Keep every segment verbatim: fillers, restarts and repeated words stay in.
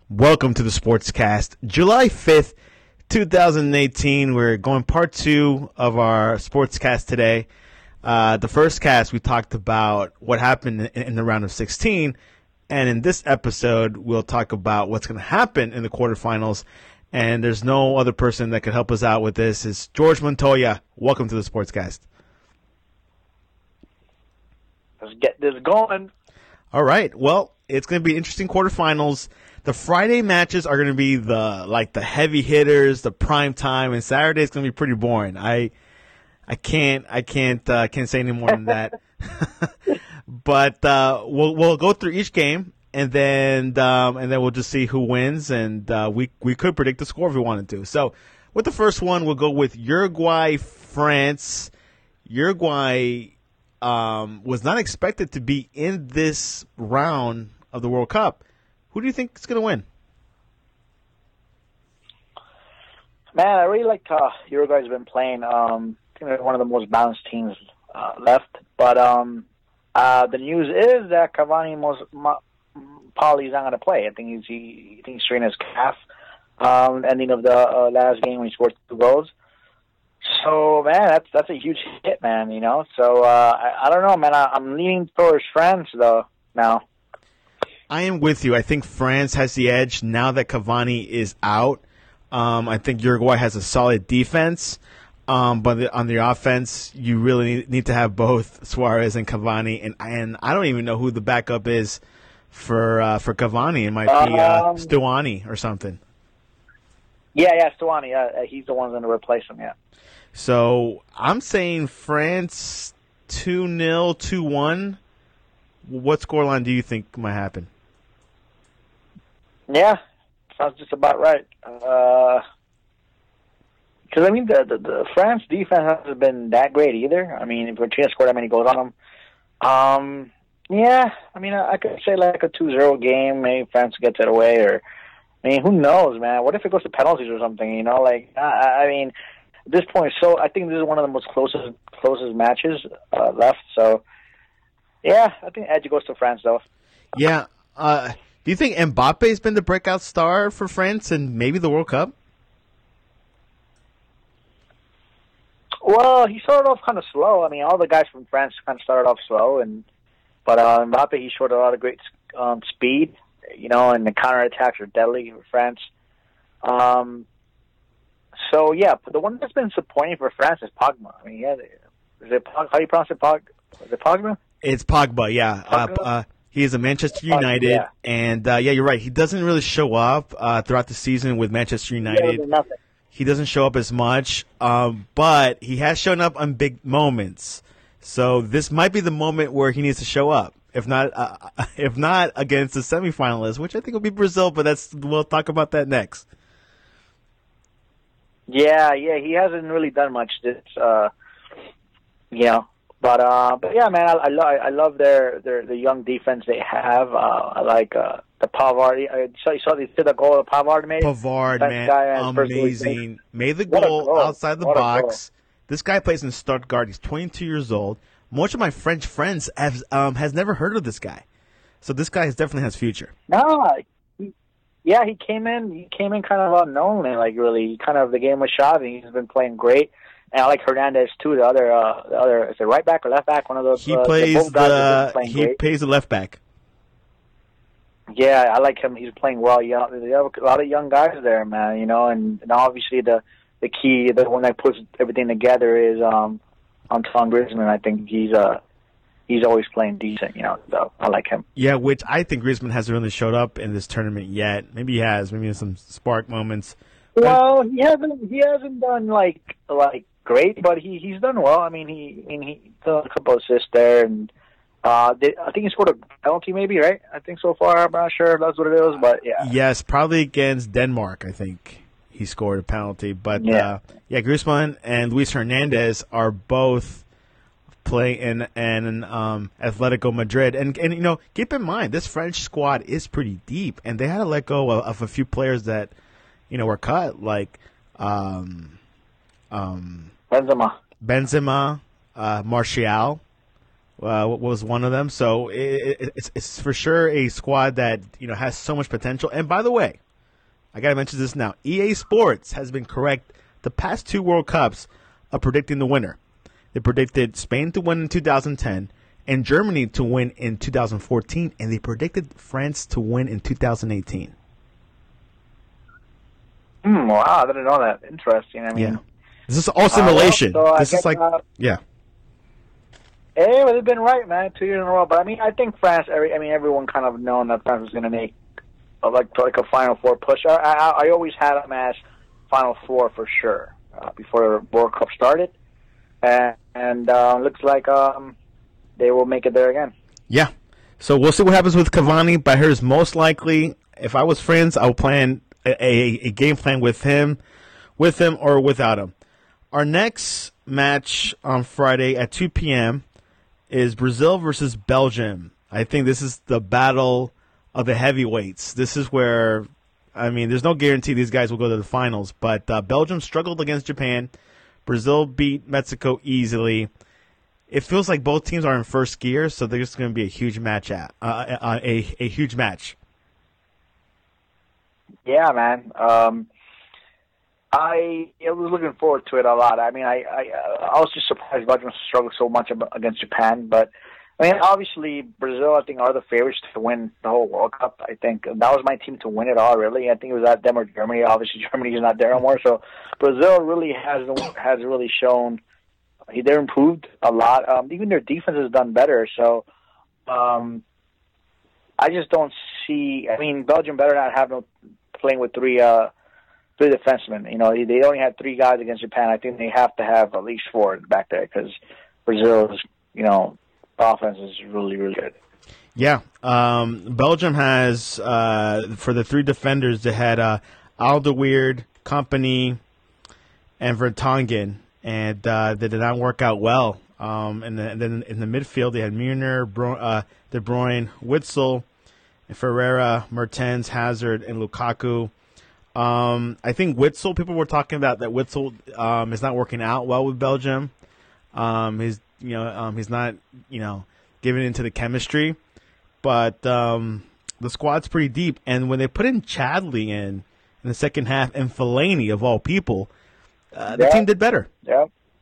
Welcome to the Sportscast, July fifth, twenty eighteen. We're going part two of our Sportscast today. Uh, the first cast, we talked about what happened in, in the round of sixteen, and in this episode, we'll talk about what's going to happen in the quarterfinals. And there's no other person that could help us out with this. It's George Montoya. Welcome to the Sportscast. Let's get this going. All right. Well, it's going to be interesting quarterfinals. The Friday matches are going to be the like the heavy hitters, the prime time, and Saturday is going to be pretty boring. I I can't I can't uh, can't say any more than that. But uh, we'll we'll go through each game, and then um, and then we'll just see who wins, and uh, we we could predict the score if we wanted to. So with the first one, we'll go with Uruguay France. Uruguay um, was not expected to be in this round of the World Cup. Who do you think is going to win? Man, I really like uh, Uruguay's been playing. Um, I think they're one of the most balanced teams uh, left. But um, uh, the news is that Cavani most ma- probably is not going to play. I think he's he, I think he's straining his calf. Um, ending of the uh, last game when he scored two goals. So man, that's that's a huge hit, man. You know. So uh, I, I don't know, man. I, I'm leaning towards France though now. I am with you. I think France has the edge now that Cavani is out. Um, I think Uruguay has a solid defense, um, but the, on the offense, you really need, need to have both Suarez and Cavani. And and I don't even know who the backup is for uh, for Cavani. It might be uh, um, Stuani or something. Yeah, yeah, Stuani. Uh, he's the one going to replace him. Yeah. So I'm saying France two nil, two one. What scoreline do you think might happen? Yeah, sounds just about right. Because, uh, I mean, the, the the France defense hasn't been that great either. I mean, if Argentina scored that many goals on them. Um, yeah, I mean, I, I could say like a two zero game. Maybe France gets it away. Or, I mean, who knows, man? What if it goes to penalties or something, you know? Like, I, I mean, at this point, so I think this is one of the most closest, closest matches uh, left. So, yeah, I think edge goes to France, though. Yeah, uh... Do you think Mbappe's been the breakout star for France and maybe the World Cup? Well, he started off kind of slow. I mean, all the guys from France kind of started off slow, and but uh, Mbappe, he showed a lot of great um, speed, you know, and the counterattacks are deadly for France. Um, so, yeah, but the one that's been disappointing for France is Pogba. I mean, yeah, is it Pog, how do you pronounce it, Pog? Is it Pogba? It's Pogba, yeah. Pogba? Uh, uh, He is a Manchester United, yeah. and uh, yeah, you're right. He doesn't really show up uh, throughout the season with Manchester United. Yeah, he doesn't show up as much, um, but he has shown up on big moments. So this might be the moment where he needs to show up. If not, uh, if not against the semifinalists, which I think will be Brazil, but that's we'll talk about that next. Yeah, yeah, he hasn't really done much this, uh, you know. But uh, but yeah, man, I, I love I love their, their the young defense they have. Uh, I like uh, the Pavard. I saw you saw the, the goal that Pavard made. Pavard, man, guy amazing. Made the goal, goal outside the what box. This guy plays in Stuttgart. He's twenty-two years old. Most of my French friends have um, has never heard of this guy, so this guy has definitely has future. No, he, yeah, he came in. He came in kind of unknown, and like really, kind of the game was shot. And he's been playing great. And I like Hernandez too. The other, uh, the other is it right back or left back? One of those. He uh, plays the, the he great. plays the left back. Yeah, I like him. He's playing well. You know, they have a lot of young guys there, man. You know, and, and obviously the the key, the one that puts everything together is um, Antoine Griezmann. I think he's uh he's always playing decent. You know, so I like him. Yeah, which I think Griezmann hasn't really showed up in this tournament yet. Maybe he has. Maybe in some spark moments. Well, he hasn't. He hasn't done like like. great, but he he's done well. I mean, he I mean he done a couple of assists there, and uh, they, I think he scored a penalty, maybe, right? I think so far. I'm not sure if that's what it is, but yeah. Yes, probably against Denmark. I think he scored a penalty, but yeah, uh, yeah, Griezmann and Luis Hernandez are both playing in in um, Atletico Madrid, and and you know, keep in mind this French squad is pretty deep, and they had to let go of, of a few players that you know were cut, like. Um, um, Benzema. Benzema, uh, Martial, uh, was one of them. So it, it, it's, it's for sure a squad that you know has so much potential. And by the way, I got to mention this now. E A Sports has been correct the past two World Cups of predicting the winner. They predicted Spain to win in two thousand ten and Germany to win in two thousand fourteen, and they predicted France to win in two thousand eighteen. Hmm, wow, I didn't know that. Interesting. I mean, yeah. This is all simulation. Uh, well, so this guess, is like, uh, yeah. Hey, well, they've been right, man. Two years in a row. But I mean, I think France. Every, I mean, everyone kind of known that France was going to make a, like like a Final Four push. I, I, I always had them as Final Four for sure uh, before the World Cup started, and, and uh, looks like um, they will make it there again. Yeah. So we'll see what happens with Cavani. But here's most likely, if I was France, I would plan a, a, a game plan with him, with him or without him. Our next match on Friday at two p.m. is Brazil versus Belgium. I think this is the battle of the heavyweights. This is where, I mean, there's no guarantee these guys will go to the finals, but uh, Belgium struggled against Japan. Brazil beat Mexico easily. It feels like both teams are in first gear, so there's going to be a huge match at uh, a a huge match. Yeah, man. Um, I, I was looking forward to it a lot. I mean, I I, I was just surprised Belgium struggled so much against Japan, but I mean, obviously Brazil, I think, are the favorites to win the whole World Cup. I think that was my team to win it all. Really, I think it was at them or Germany. Obviously, Germany is not there anymore, so Brazil really has has really shown they're improved a lot. Um, even their defense has done better. So um, I just don't see. I mean, Belgium better not have no playing with three. Uh, Three defensemen. You know, they only had three guys against Japan. I think they have to have at least four back there because Brazil's, you know, offense is really, really good. Yeah. Um, Belgium has, uh, for the three defenders, they had uh, Alderweireld, Company, and Vertonghen, and uh, they did not work out well. Um, and, the, and then in the midfield, they had Mueller, Bro- uh, De Bruyne, Witsel, Ferreira, Mertens, Hazard, and Lukaku. Um, I think Witsel, people were talking about that Witsel um, is not working out well with Belgium. Um, he's, you know, um, he's not, you know, giving into the chemistry. But um, the squad's pretty deep. And when they put in Chadley in in the second half and Fellaini, of all people, uh, the yeah. team did better. Yeah.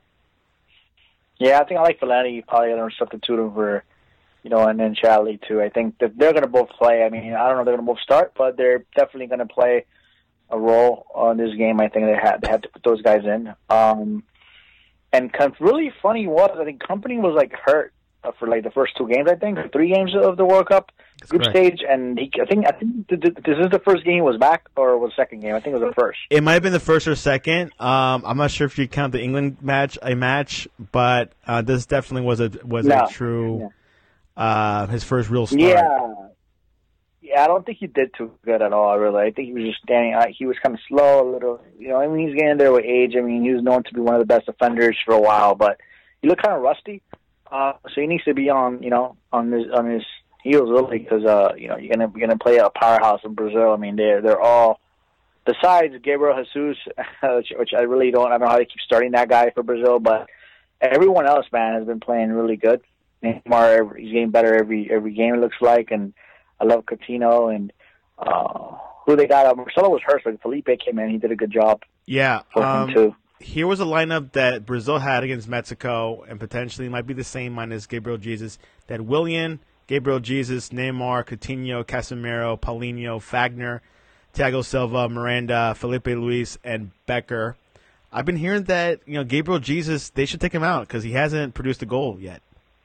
Yeah, I think I like Fellaini. Probably going to substitute him for, you know, and then Chadley, too. I think that they're going to both play. I mean, I don't know if they're going to both start, but they're definitely going to play a role on this game. I think they had they had to put those guys in. Um, and com- really funny was I think Company was like hurt uh, for like the first two games. I think three games of the World Cup That's group correct. stage, and he, I think I think th- th- this is the first game he was back or was the second game. I think it was the first. It might have been the first or second. Um, I'm not sure if you count the England match a match, but uh, this definitely was a was No. a true Yeah. uh, his first real start. Yeah. Yeah, I don't think he did too good at all, really. I think he was just standing uh, he was kind of slow a little. You know, I mean, he's getting there with age. I mean, he was known to be one of the best defenders for a while, but he looked kind of rusty. Uh, so he needs to be on, you know, on his on his heels really because, uh, you know, you're gonna you're gonna play a powerhouse in Brazil. I mean, they're they're all besides Gabriel Jesus, which, which I really don't. I don't know how they keep starting that guy for Brazil, but everyone else, man, has been playing really good. Neymar, he's getting better every every game. It looks like, and I love Coutinho and uh, who they got. Marcelo was hurt, but Felipe came in. He did a good job. Yeah. For Um, him too. Here was a lineup that Brazil had against Mexico, and potentially might be the same minus Gabriel Jesus. That Willian, Gabriel Jesus, Neymar, Coutinho, Casemiro, Paulinho, Fagner, Thiago Silva, Miranda, Felipe Luis, and Becker. I've been hearing that you know Gabriel Jesus, they should take him out because he hasn't produced a goal yet.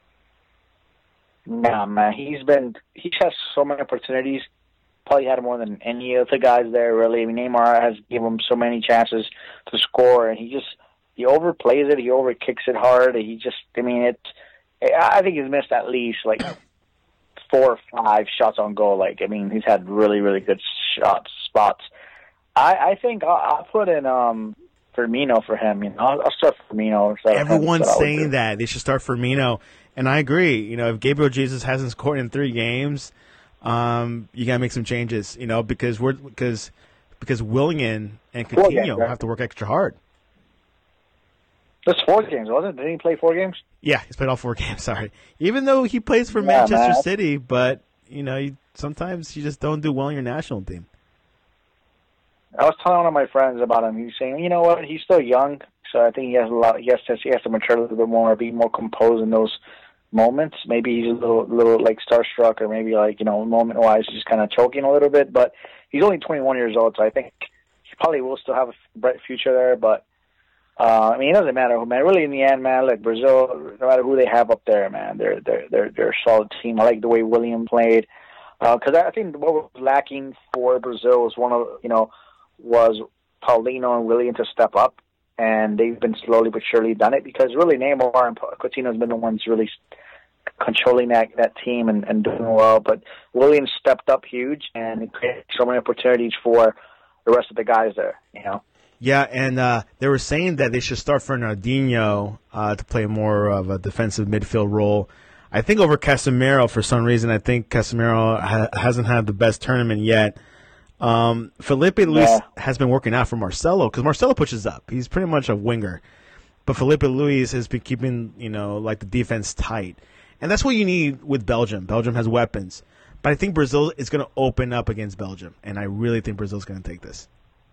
Nah, man, he's been he's had so many opportunities. Probably had more than any of the guys there. Really, I mean, Neymar has given him so many chances to score, and he just he overplays it. He overkicks it hard. He just, I mean, it. I think he's missed at least like four or five shots on goal. Like, I mean, he's had really, really good shots spots. I, I think I'll, I'll put in um, Firmino for him. You know, I'll, I'll start Firmino. Everyone's saying that they should start Firmino. And I agree. You know, if Gabriel Jesus hasn't scored in three games, um, you gotta make some changes. You know, because we're because because Willian and Coutinho yeah, have to work extra hard. That's four games, wasn't it? Didn't he play four games? Yeah, he's played all four games. Sorry, even though he plays for Yeah, Manchester man. City, but you know, you, sometimes you just don't do well in your national team. I was telling one of my friends about him. He's saying, you know what, he's still young, so I think he has a lot. He has to, he has to mature a little bit more, be more composed in those moments. Maybe he's a little, little like starstruck, or maybe like you know, moment wise, he's kind of choking a little bit. But he's only twenty-one years old, so I think he probably will still have a bright future there. But uh, I mean, it doesn't matter who, man. Really, in the end, man, like Brazil, no matter who they have up there, man, they're they're they're they're a solid team. I like the way William played, because uh, I think what was lacking for Brazil was one of you know. was Paulino and William to step up, and they've been slowly but surely done it, because really Neymar and Coutinho has been the ones really controlling that, that team and, and doing well, but William stepped up huge and created so many opportunities for the rest of the guys there, you know. Yeah, and uh, they were saying that they should start Fernandinho uh, to play more of a defensive midfield role. I think over Casemiro for some reason. I think Casemiro ha- hasn't had the best tournament yet. Um, Felipe Luis yeah. has been working out for Marcelo, because Marcelo pushes up. He's pretty much a winger. But Felipe Luis has been keeping, you know, like the defense tight. And that's what you need with Belgium. Belgium has weapons. But I think Brazil is going to open up against Belgium. And I really think Brazil's going to take this.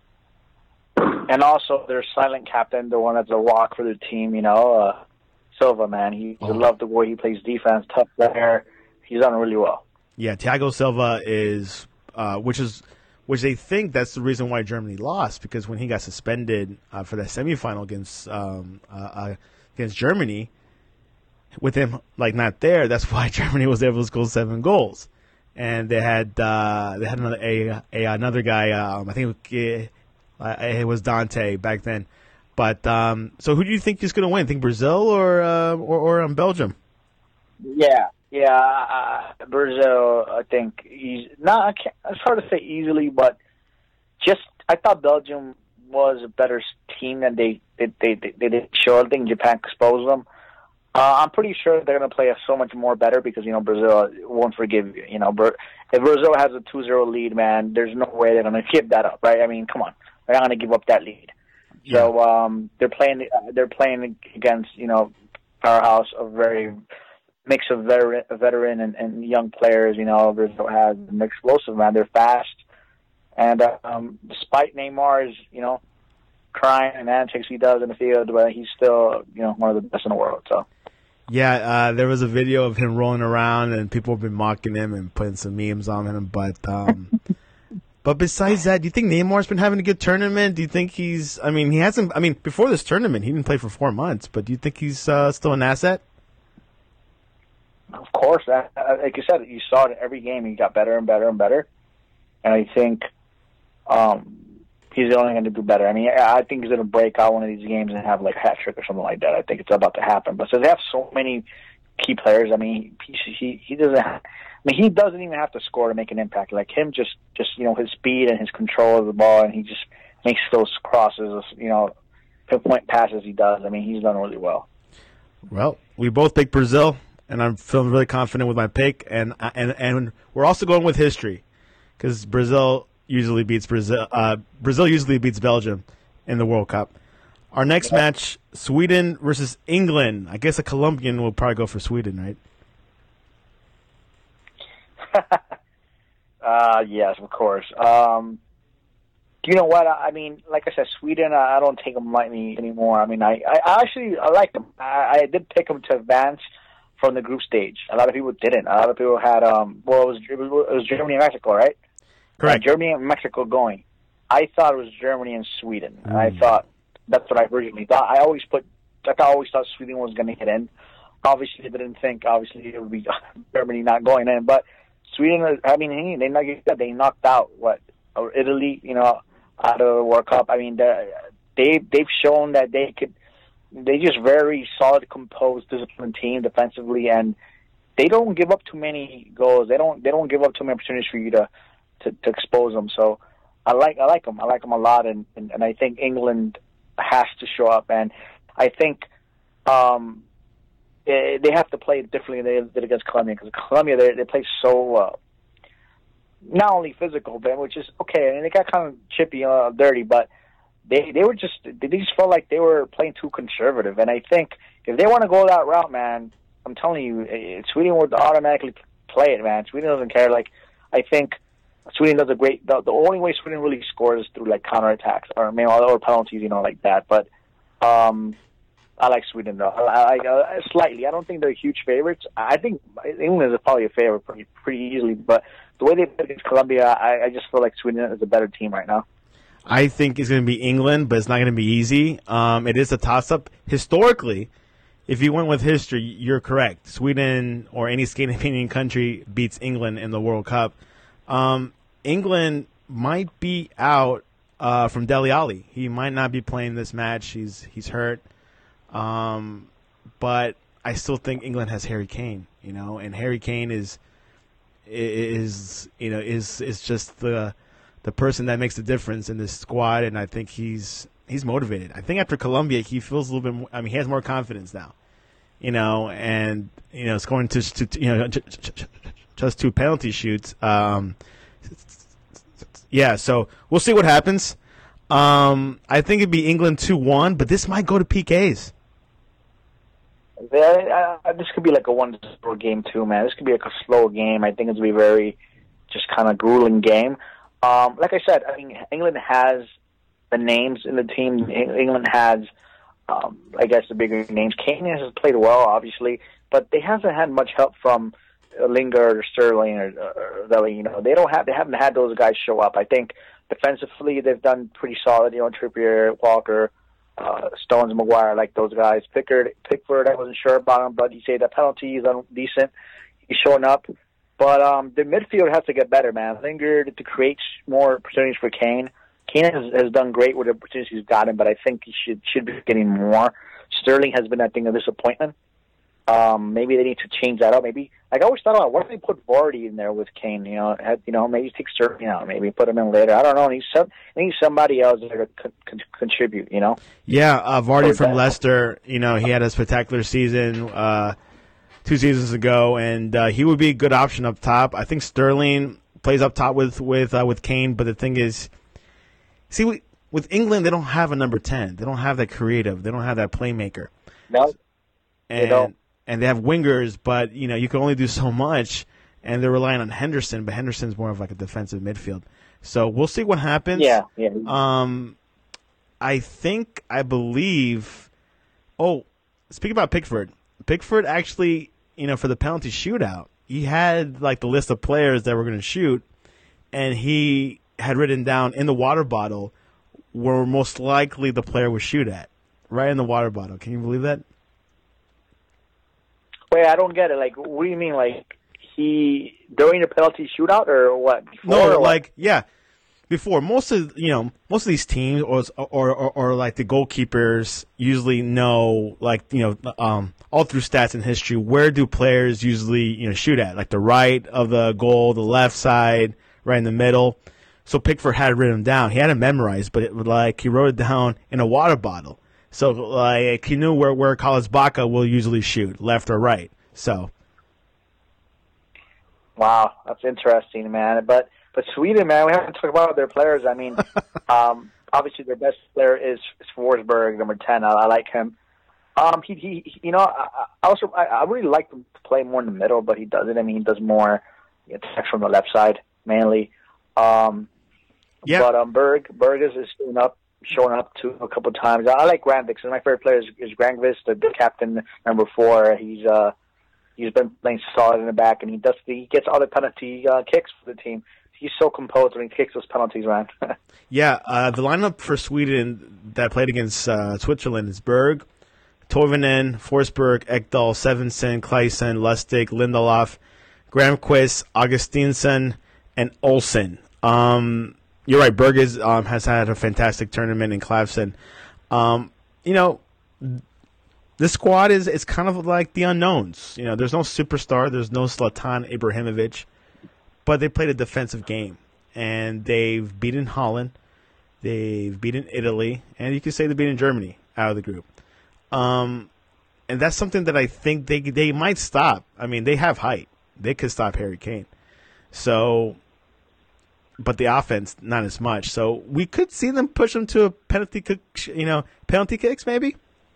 And also their silent captain, the one that's a lock for the team, you know, uh, Silva, man. He, oh. I love the way he plays defense, tough player. He's done really well. Yeah, Thiago Silva is, uh, which is... which they think that's the reason why Germany lost, because when he got suspended uh, for that semifinal against um, uh, uh, against Germany, with him like not there, that's why Germany was able to score seven goals, and they had uh, they had another a, a another guy. Um, I think it, uh, it was Dante back then. But um, so, who do you think is going to win? Think Brazil or uh, or, or um, Belgium? Yeah. Yeah, uh, Brazil, I think, he's not, I can't, it's hard to say easily, but just, I thought Belgium was a better team than they they, they, they, they did show. I think Japan exposed them. Uh, I'm pretty sure they're going to play so much more better, because, you know, Brazil won't forgive you. You know, if Brazil has a two zero lead, man, there's no way they're going to give that up, right? I mean, come on. They're not going to give up that lead. Yeah. So um, they're playing they're playing against, you know, powerhouse, a very... mix of veteran, veteran and, and young players. You know, Brazil has an explosive, man. They're fast, and um, despite Neymar's, you know, crying and antics he does in the field, but he's still, you know, one of the best in the world. So, yeah, uh, there was a video of him rolling around, and people have been mocking him and putting some memes on him. But, um, but besides that, do you think Neymar's been having a good tournament? Do you think he's? I mean, he hasn't. I mean, before this tournament, he didn't play for four months. But do you think he's uh, still an asset? Of course, that, like you said, you saw it in every game. He got better and better and better, and I think um, he's only going to do better. I mean, I think he's going to break out one of these games and have like a hat trick or something like that. I think it's about to happen. But so they have so many key players. I mean, he he, he doesn't. Have, I mean, he doesn't even have to score to make an impact. Like him, just just you know, his speed and his control of the ball, and he just makes those crosses. You know, pinpoint passes he does. I mean, he's done really well. Well, we both pick Brazil. And I'm feeling really confident with my pick, and and and we're also going with history, because Brazil usually beats Brazil. Uh, Brazil usually beats Belgium in the World Cup. Our next yeah. match: Sweden versus England. I guess a Colombian will probably go for Sweden, right? uh, yes, of course. Um, you know what? I mean, like I said, Sweden. I don't take them lightly anymore. I mean, I, I actually I like them. I, I did pick them to advance from the group stage. A lot of people didn't. A lot of people had, um, well, it was, it was, it was Germany and Mexico, right? Correct. Uh, Germany and Mexico going. I thought it was Germany and Sweden. Mm. And I thought, that's what I originally thought. I always put, like I always thought Sweden was going to get in. Obviously, I didn't think, obviously, it would be Germany not going in. But Sweden, I mean, they knocked, they knocked out, what, Italy, you know, out of the World Cup. I mean, they, they've shown that they could, they just very solid, composed, disciplined team defensively, and they don't give up too many goals. They don't. They don't give up too many opportunities for you to, to, to expose them. So, I like. I like them. I like them a lot, and, and, and I think England has to show up, and I think um, they, they have to play differently than they did against Colombia, because Colombia they they play so uh, not only physical, but which is okay, and they got kind of chippy, uh, dirty, but they they were just they just felt like they were playing too conservative. And I think if they want to go that route, man, I'm telling you, eh, Sweden would automatically play it, man. Sweden doesn't care. Like, I think Sweden does a great. The, the only way Sweden really scores is through like counterattacks or maybe or penalties, you know, like that. But um, I like Sweden though. I, I, uh, slightly. I don't think they're huge favorites. I think England is probably a favorite pretty pretty easily. But the way they played against Colombia, I, I just feel like Sweden is a better team right now. I think it's going to be England, but it's not going to be easy. Um, it is a toss-up. Historically, if you went with history, you're correct. Sweden or any Scandinavian country beats England in the World Cup. Um, England might be out uh, from Dele Alli. He might not be playing this match. He's he's hurt. Um, but I still think England has Harry Kane, you know, and Harry Kane is is you know is is just the the person that makes the difference in this squad, and I think he's he's motivated. I think after Colombia, he feels a little bit more, I mean, he has more confidence now, you know, and, you know, scoring to, to you know, just two penalty shoots. Um, yeah, so we'll see what happens. Um, I think it'd be England two one, but this might go to P Ks. Yeah, uh, this could be like a one zero game too, man. This could be like a slow game. I think it's going to be a very just kind of grueling game. Um, like I said, I mean, England has the names in the team. England has, um, I guess, the bigger names. Kane has played well, obviously, but they haven't had much help from Lingard or Sterling or, or, or you know, they don't have, they haven't had those guys show up. I think defensively they've done pretty solid. You know, Trippier, Walker, uh, Stones, Maguire, like those guys. Pickford, Pickford, I wasn't sure about him, but he said the penalty is decent. He's showing up. But um, the midfield has to get better, man. Lingard to create more opportunities for Kane. Kane has, has done great with the opportunities he's gotten, but I think he should should be getting more. Sterling has been, I think, a disappointment. Um, maybe they need to change that up. Maybe like I always thought about, what if they put Vardy in there with Kane? You know, have, you know, maybe take Sterling out, maybe put him in later. I don't know. He's some, I think somebody else there to con- con- contribute. You know. Yeah, uh, Vardy from Leicester. You know, he had a spectacular season. Uh, two seasons ago, and uh, he would be a good option up top. I think Sterling plays up top with with uh, with Kane, but the thing is, see, we, with England, they don't have a number ten. They don't have that creative. They don't have that playmaker. No, and, they don't. And they have wingers, but you know you can only do so much, and they're relying on Henderson, but Henderson's more of like a defensive midfield. So we'll see what happens. Yeah, yeah. Um, I think I believe. Oh, speaking about Pickford, Pickford actually. You know, for the penalty shootout, he had like the list of players that were going to shoot, and he had written down in the water bottle where most likely the player would shoot at, right in the water bottle. Can you believe that? Wait, I don't get it. Like, what do you mean? Like, he during the penalty shootout or what? Before no, or like what? yeah, before most of you know most of these teams or or or, or like the goalkeepers usually know like you know um. all through stats and history, where do players usually, you know, shoot at? Like the right of the goal, the left side, right in the middle. So Pickford had it written down. He had it memorized, but it was like he wrote it down in a water bottle. So like he knew where where Carlos Bacca will usually shoot, left or right. So. Wow, that's interesting, man. But but Sweden, man, we haven't talked about their players. I mean, um, obviously their best player is, is Forsberg, number ten. I, I like him. Um, he, he, you know, I, I also, I, I really like him to play more in the middle, but he doesn't. I mean, he does more attacks from the left side, mainly. Um, yeah. But, um, Berg, Berg is, is showing up, showing up too a couple of times. I, I like Grandvik. So my favorite player is, is Grandvik, the, the captain, number four. He's, uh, he's been playing solid in the back, and he does, he gets all the penalty, uh, kicks for the team. He's so composed when he kicks those penalties, man. yeah. Uh, the lineup for Sweden that played against, uh, Switzerland is Berg, Toivonen, Forsberg, Ekdal, Sevenson, Claesson, Lustig, Lindelof, Gramquist, Augustinsson, and Olsen. Um, you're right. Berg is, um, has had a fantastic tournament in Claesson. Um, you know, this squad is it's kind of like the unknowns. You know, there's no superstar. There's no Zlatan Ibrahimovic, but they played a defensive game, and they've beaten Holland, they've beaten Italy, and you can say they've beaten Germany out of the group. Um, and that's something that I think they they might stop. I mean, they have height. They could stop Harry Kane. So but the offense not as much. So we could see them push them to a penalty kick, you know, penalty kicks maybe.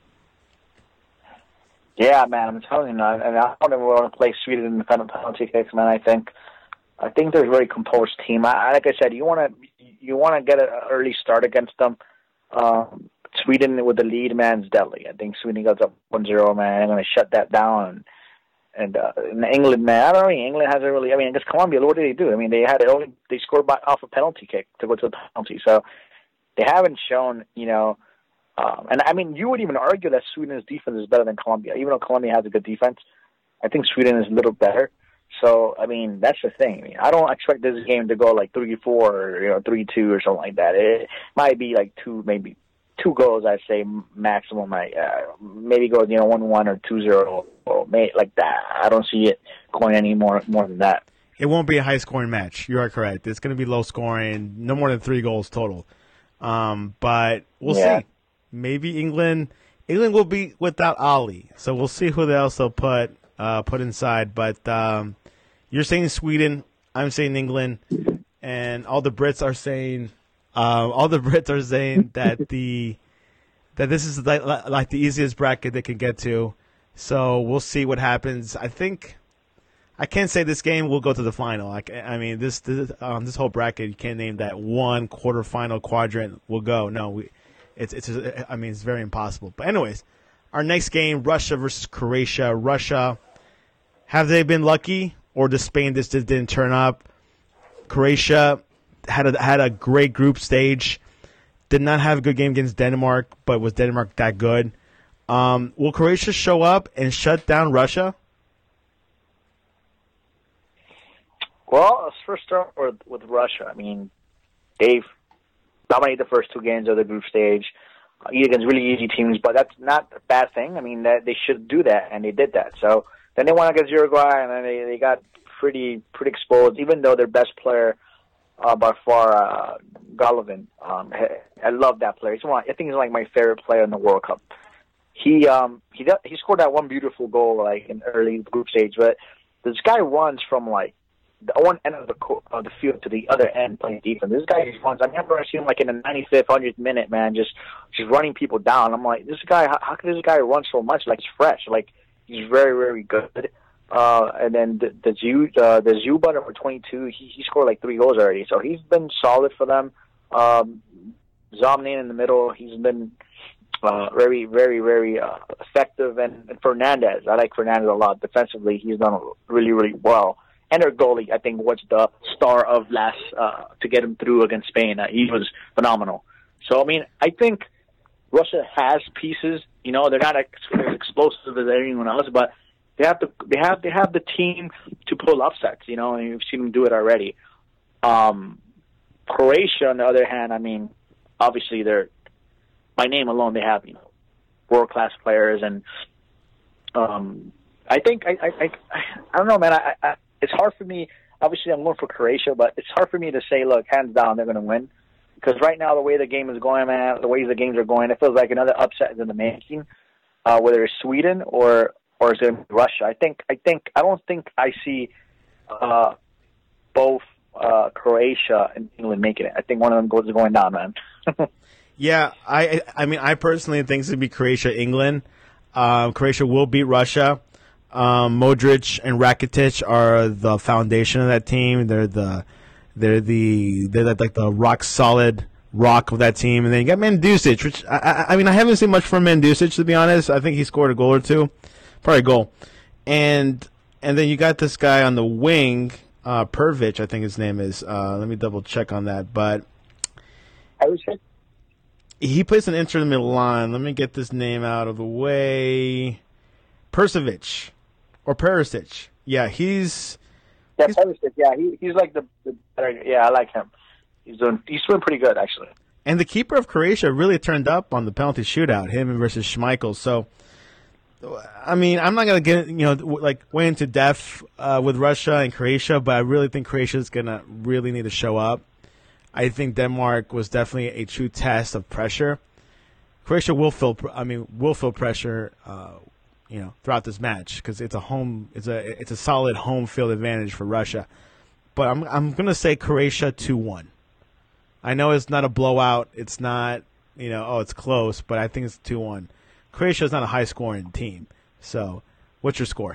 Yeah, man, I'm telling you, and I don't even want to play Sweden in the penalty kicks, man. I think, I think they're a very composed team. I, like I said, you want to, you want to get an early start against them. Um, Sweden with the lead, man, is deadly. I think Sweden goes up one zero, man. They're going to shut that down. And, and uh, in England, man, I don't know. England hasn't really. I mean, against Colombia, what did they do? I mean, they had it only they scored by, off a penalty kick to go to the penalty. So they haven't shown, you know. Um, and I mean, you would even argue that Sweden's defense is better than Colombia, even though Colombia has a good defense. I think Sweden is a little better. So I mean, that's the thing. I mean, I don't expect this game to go like three four or you know three two or something like that. It might be like two, maybe two goals. I'd say maximum. Like uh, maybe go you know one one or two zero or like that. I don't see it going any more more than that. It won't be a high scoring match. You are correct. It's going to be low scoring, no more than three goals total. Um, but we'll yeah. see. Maybe England. England will be without Ali, so we'll see who else they'll put uh, put inside. But um, you're saying Sweden. I'm saying England, and all the Brits are saying uh, all the Brits are saying that the that this is like, like the easiest bracket they can get to. So we'll see what happens. I think I can't say this game will go to the final. Like I mean, this this, um, this whole bracket, you can't name that one quarterfinal quadrant will go. No, we. It's it's I mean it's very impossible. But anyways, our next game, Russia versus Croatia. Russia, have they been lucky, or does Spain just didn't turn up? Croatia had a had a great group stage. Did not have a good game against Denmark, but was Denmark that good? Um, will Croatia show up and shut down Russia? Well, let's first start with, with Russia. I mean, they've dominated the first two games of the group stage uh, against really easy teams, but that's not a bad thing. I mean, that, they should do that, and they did that. So then they won against Uruguay, and then they, they got pretty pretty exposed, even though their best player uh, by far, uh, Golovin. Um, I love that player. He's one, I think he's like my favorite player in the World Cup. He um he got, he scored that one beautiful goal like in early group stage, but this guy runs from like the one end of the court, of the field to the other end playing defense. This guy just runs. I remember I seen him like in the ninety-fifth, hundredth minute, man, just just running people down. I'm like, this guy, how, how can this guy run so much? Like he's fresh. Like he's very very good. Uh, and then the the Zu, uh, the Zuba number twenty-two, he he scored like three goals already. So he's been solid for them. Um, Zomnin in the middle, he's been uh, very very very uh, effective. And, and Fernandez, I like Fernandez a lot defensively. He's done really really well. And their goalie, I think, was the star of last uh, to get him through against Spain. Uh, he was phenomenal. So, I mean, I think Russia has pieces. You know, they're not as explosive as anyone else, but they have the they have they have the team to pull upsets. You know, and you've seen them do it already. Um, Croatia, on the other hand, I mean, obviously they're by name alone they have you know world class players, and um, I think I I, I I don't know, man. I. I It's hard for me. Obviously, I'm going for Croatia, but it's hard for me to say, look, hands down, they're going to win. Because right now, the way the game is going, man, the way the games are going, it feels like another upset is in the making. Uh, whether it's Sweden or or is it Russia? I think I think I don't think I see uh, both uh, Croatia and England making it. I think one of them goes going down, man. Yeah, I I mean, I personally think it's going to be Croatia, England. Um, Croatia will beat Russia. Um, Modric and Rakitic are the foundation of that team. They're the they're the they're like the rock solid rock of that team. And then you got Mandzukic, which I, I, I mean I haven't seen much from Mandzukic, to be honest. I think he scored a goal or two, probably a goal. And and then you got this guy on the wing, uh, Pervic, I think his name is. Uh, let me double check on that. But I would say he plays an Inter Milan. Let me get this name out of the way. Persic. Or Perisic. Yeah, he's... Yeah, he's, Perisic, yeah. He, he's like the, the better... Yeah, I like him. He's doing he's doing pretty good, actually. And the keeper of Croatia really turned up on the penalty shootout, him versus Schmeichel. So, I mean, I'm not going to get, you know, like, way into depth uh, with Russia and Croatia, but I really think Croatia is going to really need to show up. I think Denmark was definitely a true test of pressure. Croatia will feel, I mean, will feel pressure uh you know, throughout this match because it's a home, it's a it's a solid home field advantage for Russia. but I'm I'm gonna say Croatia two one. I know it's not a blowout. It's not, you know, oh, it's close, but I think it's two one. Croatia is not a high-scoring team. So, what's your score?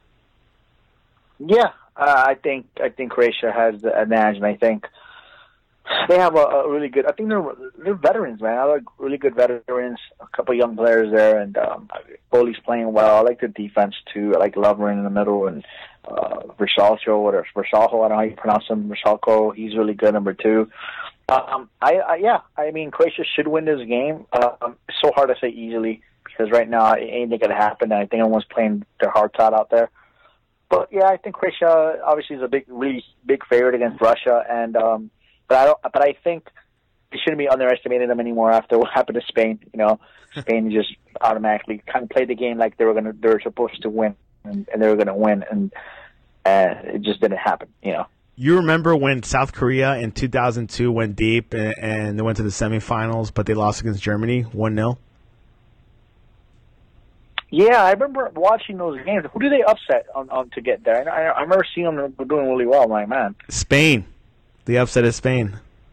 Yeah, uh, I think I think Croatia has the advantage, and I think they have a, a really good. I think they're they're veterans, man. I like really good veterans. A couple young players there, and um, goalie's playing well. I like the defense too. I like Lovren in the middle, and uh, Versalco or Versalco. I don't know how you pronounce him. Versalco. He's really good. Number two. Um, I, I yeah. I mean, Croatia should win this game. Um, it's so hard to say easily because right now anything could happen. And I think everyone's playing their hearts out out there. But yeah, I think Croatia obviously is a big, really big favorite against Russia, and um, but I don't. But I think we shouldn't be underestimating them anymore after what happened to Spain. You know, Spain just automatically kind of played the game like they were gonna, they were supposed to win, and, and they were gonna win, and uh, it just didn't happen. You know. You remember when South Korea in two thousand two went deep and, and they went to the semifinals, but they lost against Germany one nil? Yeah, I remember watching those games. Who did they upset on, on to get there? I, I remember seeing them doing really well. I'm like, man. Spain. The upset is Spain.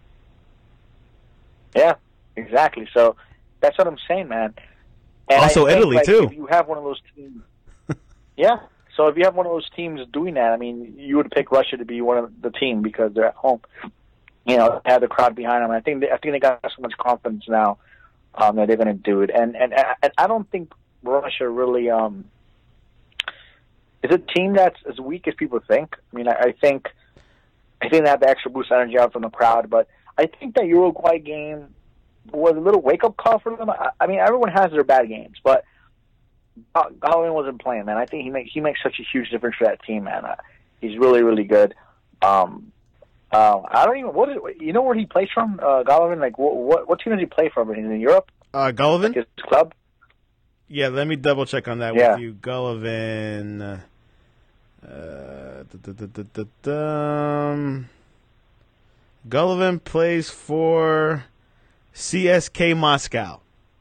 Yeah, exactly. So that's what I'm saying, man. And also I think, Italy, like, too. If you have one of those teams, yeah. So if you have one of those teams doing that, I mean, you would pick Russia to be one of the team because they're at home. You know, they have the crowd behind them. I think they, I think they got so much confidence now um, that they're going to do it. And, and and I don't think Russia really um, is a team that's as weak as people think. I mean, I, I think I think they have the extra boost energy out from the crowd, but I think that Uruguay game was a little wake up call for them. I, I mean, everyone has their bad games, but Golovin wasn't playing, man. I think he makes he makes such a huge difference for that team, man. Uh, he's really really good. Um, uh, I don't even what is, you know where he plays from, uh, Golovin. Like what, what what team does he play from? Is he in Europe? Uh, Golovin, like his club. Yeah, let me double check on that yeah. with you. Golovin. Uh, da, da, da, da, da, um, Golovin plays for C S K Moscow.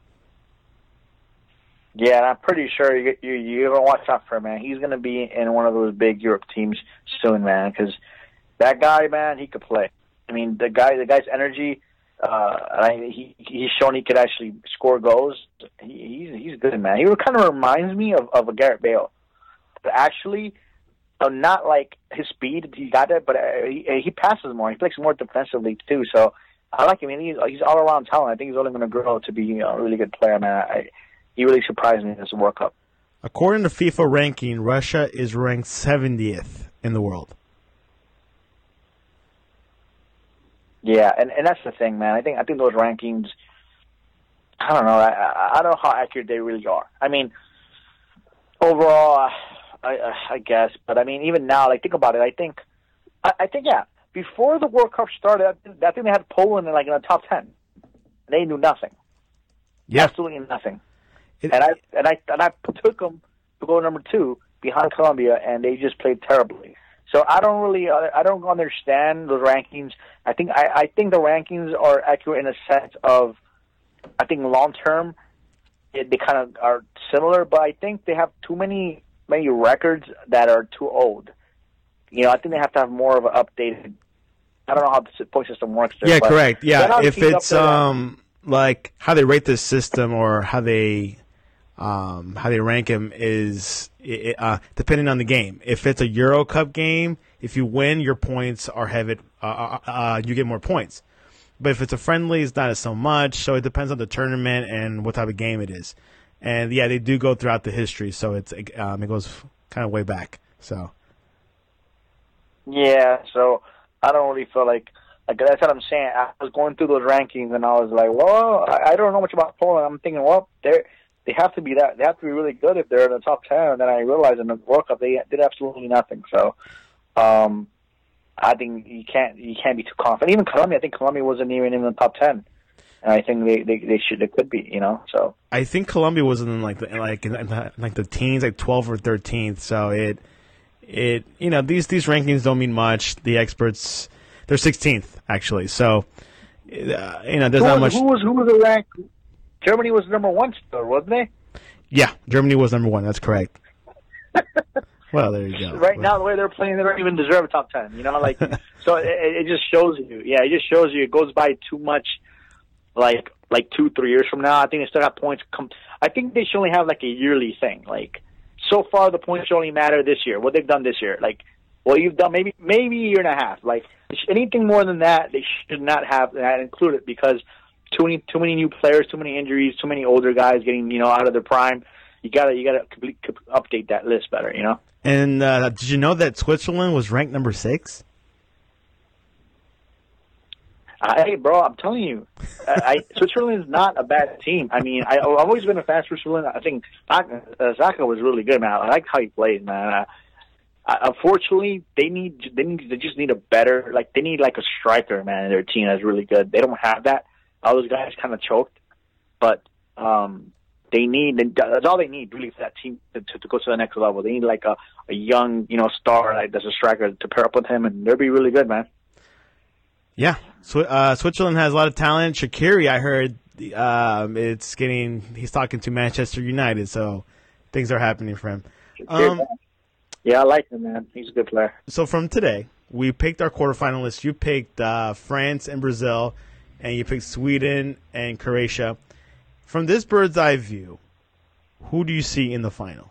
Yeah, and I'm pretty sure you you you gonna watch out for him, man. He's gonna be in one of those big Europe teams soon, man. Because that guy, man, he could play. I mean, the guy, the guy's energy. Uh, I, he he's shown he could actually score goals. He, he's he's good, man. He kind of reminds me of of a Gareth Bale, but actually, uh, not like his speed. He got it, but uh, he he passes more. He plays more defensively too. So I like him. I mean, he's he's all around talent. I think he's only going to grow to be you know, a really good player, man. I, He really surprised me in this World Cup. According to FIFA ranking, Russia is ranked seventieth in the world. Yeah, and, and that's the thing, man. I think I think those rankings, I don't know. I, I don't know how accurate they really are. I mean, overall, I, I guess. But, I mean, even now, like, think about it. I think, I, I think, yeah, before the World Cup started, I think they had Poland in, like, in the top ten. They knew nothing. Yeah. Absolutely nothing. It, and I and I and I took them to go number two behind Colombia, and they just played terribly. So I don't really, I don't understand those rankings. I think I, I think the rankings are accurate in a sense of, I think long term, it, they kind of are similar, but I think they have too many many records that are too old. You know, I think they have to have more of an updated. I don't know how the point system works there. Yeah, but correct. Yeah, if it's there, um like how they rate this system or how they. Um, how they rank him is uh, depending on the game. If it's a Euro Cup game, if you win, your points are heavy. Uh, uh, uh, you get more points. But if it's a friendly, it's not so much. So it depends on the tournament and what type of game it is. And yeah, they do go throughout the history, so it's um, it goes kind of way back. So yeah, so I don't really feel like like that's what I'm saying. I was going through those rankings and I was like, well, I, I don't know much about Poland. I'm thinking, well, they're They have to be that. They have to be really good if they're in the top ten. And then I realized in the World Cup they did absolutely nothing. So, um, I think you can't you can't be too confident. Even Colombia, I think Colombia wasn't even in the top ten, and I think they, they, they should they could be. You know, so I think Colombia was in like the, like in the, like the teens, like twelve or thirteenth. So it it you know these these rankings don't mean much. The experts they're sixteenth actually. So uh, you know there's who not was, much. Who was who was the rank? Germany was number one still, wasn't they? Yeah, Germany was number one. That's correct. Well, there you go. Right well. now, the way they're playing, they don't even deserve a top ten. You know, like so it, it just shows you. Yeah, it just shows you. It goes by too much. Like like two, three years from now, I think they still have points. Come, I think they should only have like a yearly thing. Like so far, the points should only matter this year. What they've done this year, like what you've done, maybe maybe a year and a half. Like anything more than that, they should not have that included because too many too many new players, too many injuries, too many older guys getting you know out of their prime. You gotta you gotta complete, update that list better. You know. And uh, did you know that Switzerland was ranked number six? Uh, hey, bro, I'm telling you, I, I, Switzerland is not a bad team. I mean, I, I've always been a fan of Switzerland. I think Saka, uh, Saka was really good, man. I like how he played, man. Uh, uh, unfortunately, they need they need they just need a better like they need like a striker, man. In their team that's really good. They don't have that. All those guys kind of choked, but um, they need that's all they need really for that team to, to, to go to the next level. They need like a, a young you know star like that's a striker to pair up with him, and they'll be really good, man. Yeah, Sw- uh, Switzerland has a lot of talent. Shaqiri, I heard, um, it's getting. He's talking to Manchester United, so things are happening for him. Um, yeah, I like him, man. He's a good player. So from today, we picked our quarterfinalists. You picked uh, France and Brazil, and you picked Sweden and Croatia. From this bird's eye view, who do you see in the final?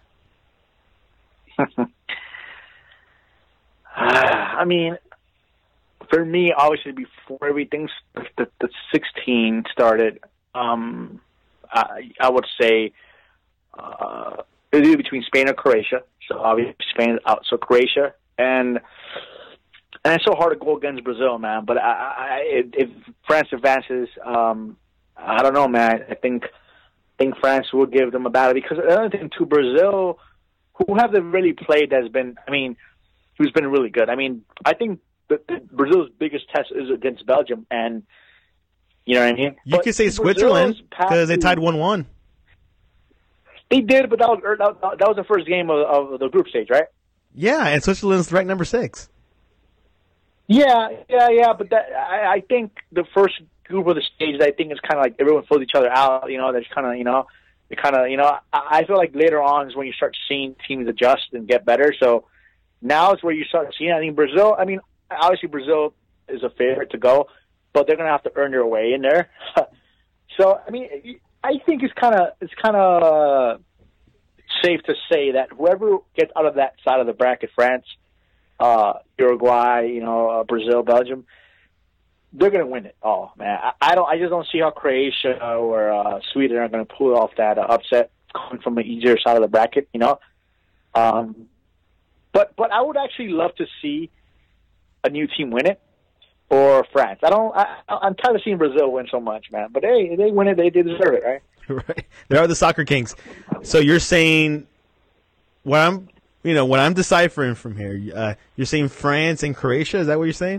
I mean. For me, obviously, before everything, the, the sixteen started, um, I, I would say uh, it would be between Spain and Croatia. So obviously, Spain is out. So Croatia and and it's so hard to go against Brazil, man. But I, I, if France advances, um, I don't know, man. I think I think France will give them a battle because another thing to Brazil, who have they really played? Has been, I mean, who's been really good. I mean, I think. The, the Brazil's biggest test is against Belgium, and you know what I mean. You but could say Switzerland because they tied one one. They did, but that was that, that was the first game of, of the group stage, right? Yeah, and Switzerland's ranked number six. Yeah, yeah, yeah. But that I, I think the first group of the stage, I think is kind of like everyone fills each other out. You know, there's kind of you know, they kind of you know. I, I feel like later on is when you start seeing teams adjust and get better. So now is where you start seeing. I think Brazil. I mean. Obviously, Brazil is a favorite to go, but they're going to have to earn their way in there. So, I mean, I think it's kind of it's kind of safe to say that whoever gets out of that side of the bracket, France, uh, Uruguay, you know, uh, Brazil, Belgium, they're going to win it all, man. I, I don't. I just don't see how Croatia or uh, Sweden are going to pull off that uh, upset coming from an easier side of the bracket, you know. Um, but but I would actually love to see a new team win it, or France. I don't. I, I'm tired of seeing Brazil win so much, man. But hey, they win it. They, they deserve it, right? Right. They are the soccer kings. So you're saying what I'm, you know, what I'm deciphering from here. Uh, you're saying France and Croatia. Is that what you're saying?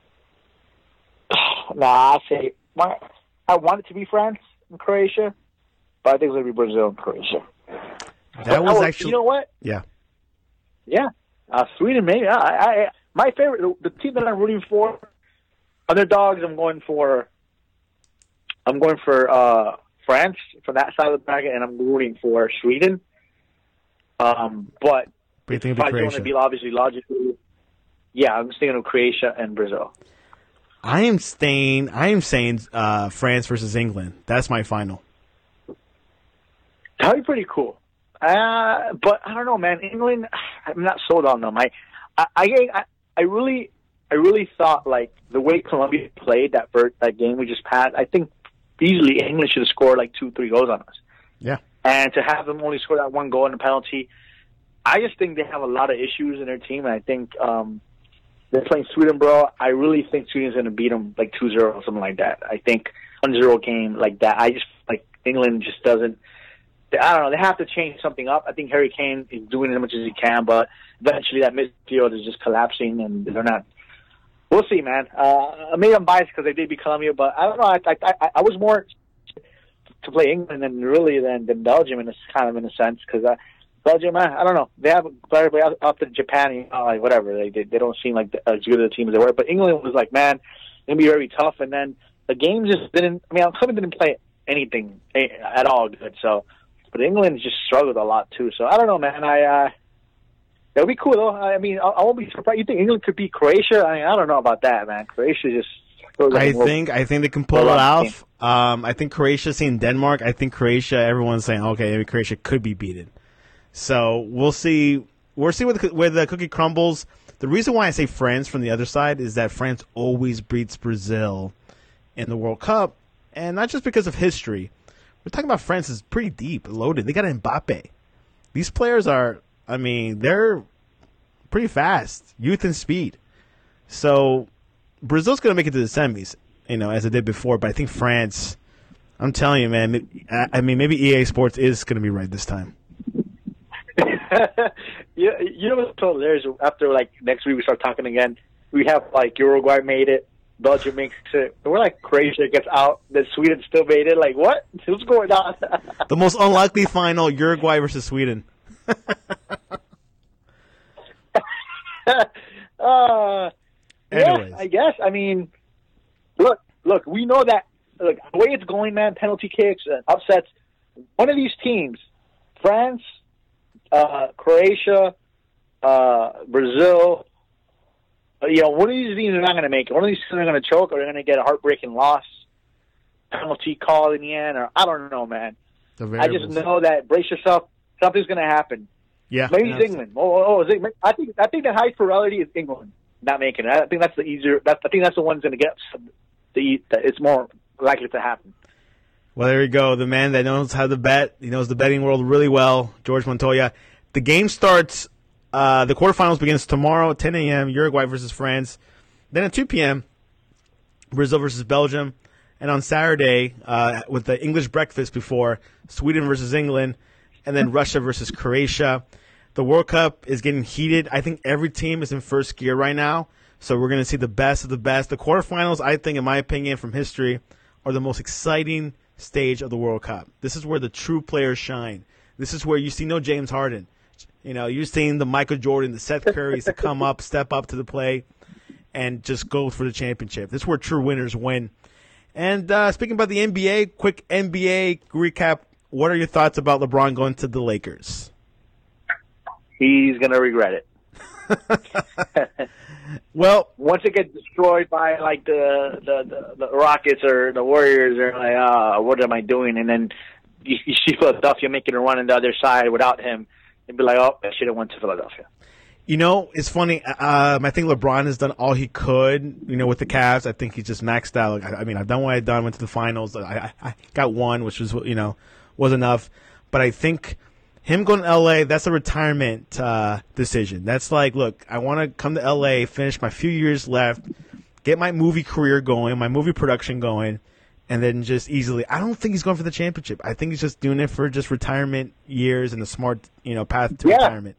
Nah, I say my, I want it to be France and Croatia, but I think it's gonna be Brazil and Croatia. That but was was, actually. You know what? Yeah. Yeah. Uh, Sweden, maybe. I, I, my favorite, the, the team that I'm rooting for, underdogs. I'm going for. I'm going for uh, France from that side of the bracket, and I'm rooting for Sweden. Um, but But you think if it'd I be want to Croatia? be obviously logically, yeah, I'm just thinking of Croatia and Brazil. I am staying. I am saying uh, France versus England. That's my final. That'd be pretty cool. Uh, but I don't know, man. England, I'm not sold on them. I, I, I, I really, I really thought like the way Colombia played that first, that game we just had. I think easily England should have scored like two, three goals on us. Yeah. And to have them only score that one goal in the penalty, I just think they have a lot of issues in their team. And I think um, they're playing Sweden, bro. I really think Sweden's going to beat them like two zero or something like that. I think one zero game like that. I just like England just doesn't. I don't know. They have to change something up. I think Harry Kane is doing as much as he can, but eventually that midfield is just collapsing, and they're not. We'll see, man. Uh, maybe I'm biased because they did beat Colombia, but I don't know. I I, I, I was more to play England than really than, than Belgium in this kind of in a sense because uh, Belgium, I, I don't know. They have everybody up, up to Japan, you know, like whatever. They, they they don't seem like as good of a team as they were. But England was like, man, it'll be very tough. And then the game just didn't. I mean, Colombia didn't play anything at all good. So. But England just struggled a lot too, so I don't know, man. I uh, That would be cool, though. I mean, I, I won't be surprised. You think England could beat Croatia? I mean, I don't know about that, man. Croatia just. I think I think they can pull it off. Um, I think Croatia seeing Denmark. I think Croatia. Everyone's saying, okay, maybe Croatia could be beaten. So we'll see. We'll see where the, where the cookie crumbles. The reason why I say France from the other side is that France always beats Brazil in the World Cup, and not just because of history. We're talking about France is pretty deep, loaded. They got Mbappe. These players are. I mean, they're pretty fast, youth and speed. So. Brazil's going to make it to the semis, you know, as it did before, but I think France, I'm telling you, man, I mean, maybe E A Sports is going to be right this time. you, you know what's so hilarious? After, like, next week we start talking again, we have, like, Uruguay made it, Belgium makes it, and we're like, Croatia gets out, then Sweden still made it. Like, what? What's going on? The most unlikely final, Uruguay versus Sweden. uh Anyways. Yeah, I guess. I mean, look, look. We know that. Look, the way it's going, man. Penalty kicks, and upsets. One of these teams, France, uh, Croatia, uh, Brazil. Uh, you know, one of these teams are not going to make it. One of these teams are going to choke, or they're going to get a heartbreaking loss, penalty call in the end, or I don't know, man. I just know that brace yourself. Something's going to happen. Yeah, maybe it's England. Oh, oh, oh, is it, I think I think the highest probability is England. Not making it. I think that's the easier. That, I think that's the one's going to get the. It's more likely to happen. Well, there you go. The man that knows how to bet. He knows the betting world really well. George Montoya. The game starts. Uh, the quarterfinals begins tomorrow at ten a.m. Uruguay versus France. Then at two p.m. Brazil versus Belgium, and on Saturday uh, with the English breakfast before Sweden versus England, and then Russia versus Croatia. The World Cup is getting heated. I think every team is in first gear right now, so we're going to see the best of the best. The quarterfinals, I think, in my opinion, from history, are the most exciting stage of the World Cup. This is where the true players shine. This is where you see no James Harden. You know, you're seeing the Michael Jordan, the Seth Currys to come up, step up to the play, and just go for the championship. This is where true winners win. And uh, speaking about the N B A, quick N B A recap. What are your thoughts about LeBron going to the Lakers? He's going to regret it. Well, once it gets destroyed by like the, the, the, the Rockets or the Warriors, they're like, oh, what am I doing? And then you, you see Philadelphia making a run on the other side without him, and be like, oh, I should have went to Philadelphia. You know, it's funny. Um, I think LeBron has done all he could, you know, with the Cavs. I think he's just maxed out. I, I mean, I've done what I've done, went to the finals. I, I, I got one, which was, you know, was enough. But I think him going to L A, that's a retirement uh, decision. That's like, look, I want to come to L A, finish my few years left, get my movie career going, my movie production going, and then just easily. I don't think he's going for the championship. I think he's just doing it for just retirement years and a smart, you know, path to yeah. retirement.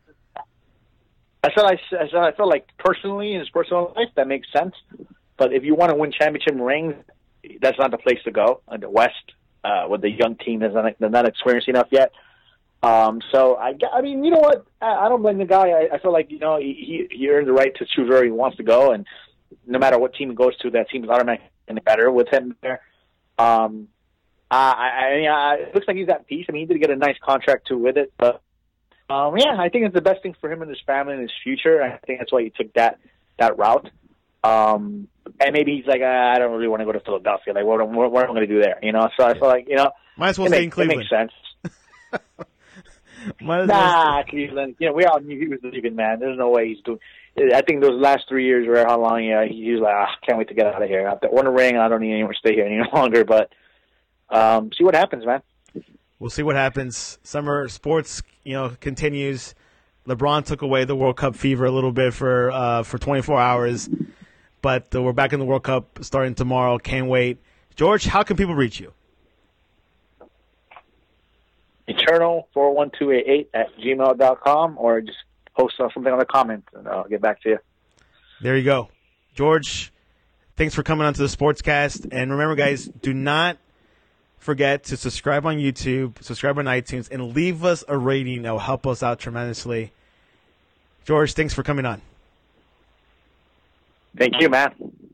I feel like I feel, I feel like personally in his personal life that makes sense. But if you want to win championship rings, that's not the place to go. In the West, uh, with the young team that's not, they're not experienced enough yet. Um, so I, I mean, you know what? I, I don't blame the guy. I, I feel like you know he he earned the right to choose where he wants to go, and no matter what team he goes to, that team is automatically better with him there. Um, I, I, I mean, I, it looks like he's at peace. I mean, he did get a nice contract too with it, but um, yeah, I think it's the best thing for him and his family and his future. I think that's why he took that that route. Um, and maybe he's like, ah, I don't really want to go to Philadelphia. Like, what, what, what am I going to do there? You know, so I feel like, you know, might as well it stay makes, in Cleveland. It makes sense. Might as nah, well Cleveland. You know, we all knew he was leaving, man. There's no way he's doing. I think those last three years were how long. Yeah, he was like, ah, can't wait to get out of here. I've won a ring. I don't need anyone to stay here any longer. But um, see what happens, man. We'll see what happens. Summer sports, you know, continues. LeBron took away the World Cup fever a little bit for uh, for twenty-four hours, but uh, we're back in the World Cup starting tomorrow. Can't wait. George, how can people reach you? Eternal four one two eight eight at gmail dot com, or just post something on the comments and I'll get back to you. There you go. George, thanks for coming on to the Sportscast. And remember, guys, do not forget to subscribe on YouTube, subscribe on iTunes, and leave us a rating. That will help us out tremendously. George, thanks for coming on. Thank you, man.